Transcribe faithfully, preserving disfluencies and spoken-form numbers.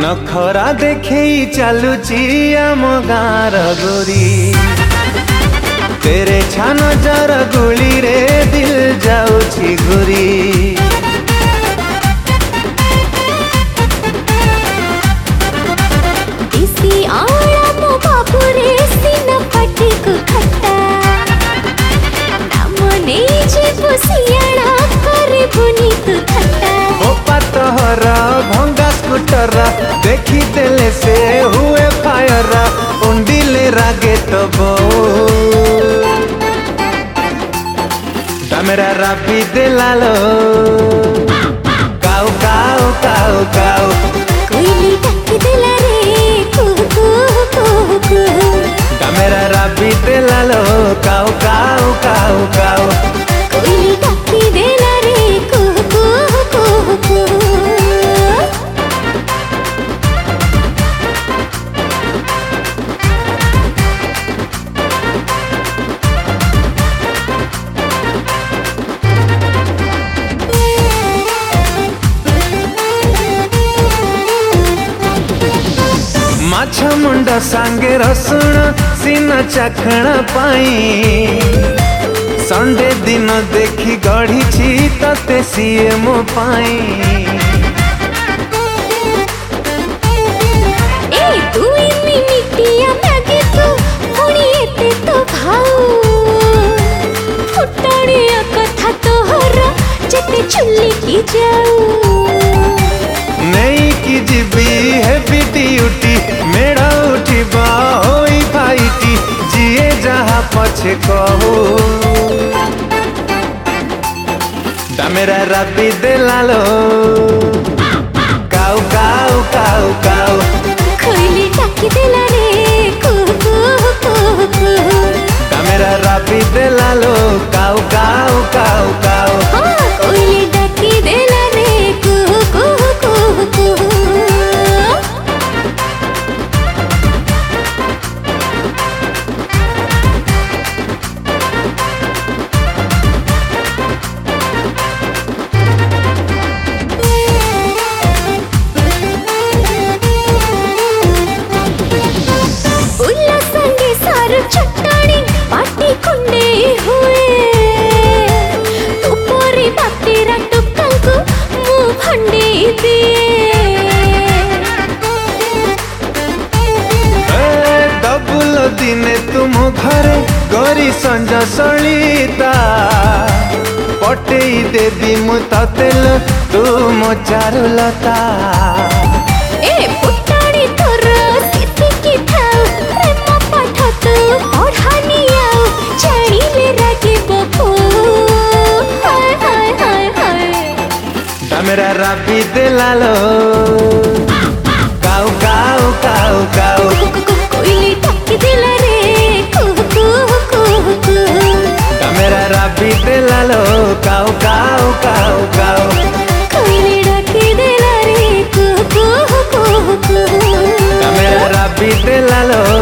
नखरा देखई चलुची आम गाँर गोरी तेरे छान जर गुली रे दिल जाऊची घुरी। भंगा स्कूटर देखी देले से हुए फायर उंडिले रागे तब दामेरा राबी दिलालो काऊ काऊ काऊ काऊ कोयली टक्की दिला रे कुहू कुहू कुहू कुहू दामेरा राबी दिलालो काऊ काऊ काऊ काऊ कोयली टक्की दिला रे कुहू कुहू कुहू कुहू। माछ मुंड सांगे रसुण सीना चाखण पाई संडे दिन देखी गढ़ी तते सीए मो पाई। ए दुई मिनिटिया मागे तू पुणी एते तो भाऊ फुटाणिया कथा तोहर जेते चुल्ली की जाऊ नहीं की जीबी हैवी ड्यूटी मेरा उठिबा होई फाइटी जिए जहाँ पछे कहू दामेरा राबी दिलालो काऊ काऊ काऊ काऊ कोयली टक्की दिला रे कुहू कुहू कुहू कुहू दामेरा राबी दिलालो काऊ काऊ काऊ काऊ हाँ कोयली टक्की दिला रे कुहू कुहू कुहू कुहू। चट्टानी पाटी खुंडे हुए ऊपरी बातेरा टुक्कांकु मुँह भंडे दिए डबुल दिने तुम घरे गरी संज सलिता पटेई देवी मु तेल तुम चारुलता। ए पुटाणी तोर सिद्धि की थाउ प्रेम पाठ तू पढ़ानी आउ जानिले रागे बपू हाय हाय हाय हाय दामेरा राबी दिलालो काऊ काऊ काऊ काऊ कोयली टक्की दिला रे कुहू कुहू कुहू कुहू दामेरा राबी दिलालो काऊ काऊ काऊ काऊ कोयली टक्की दिला रे कुहू कुहू कुहू कुहू दामेरा राबी दिलालो